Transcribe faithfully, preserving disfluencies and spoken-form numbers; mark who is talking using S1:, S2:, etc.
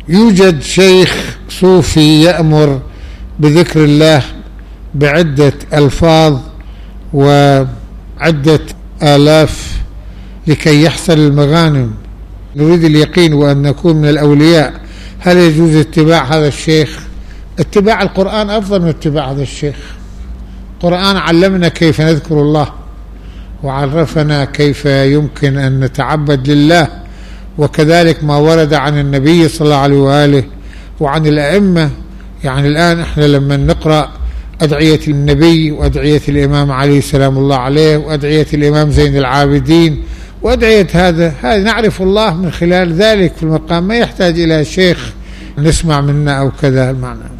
S1: يوجد شيخ صوفي يأمر بذكر الله بعدة ألفاظ وعدة آلاف لكي يحصل المغانم. نريد اليقين وأن نكون من الأولياء. هل يجوز اتباع هذا الشيخ؟ اتباع القرآن أفضل من اتباع هذا الشيخ. القرآن علمنا كيف نذكر الله، وعرفنا كيف يمكن أن نتعبد لله، وكذلك ما ورد عن النبي صلى الله عليه وآله وعن الأئمة. يعني الآن احنا لما نقرأ أدعية النبي وأدعية الإمام علي سلام الله عليه وأدعية الإمام زين العابدين وأدعية هذا هذا نعرف الله من خلال ذلك في المقام، ما يحتاج إلى شيخ نسمع منه أو كذا المعنى.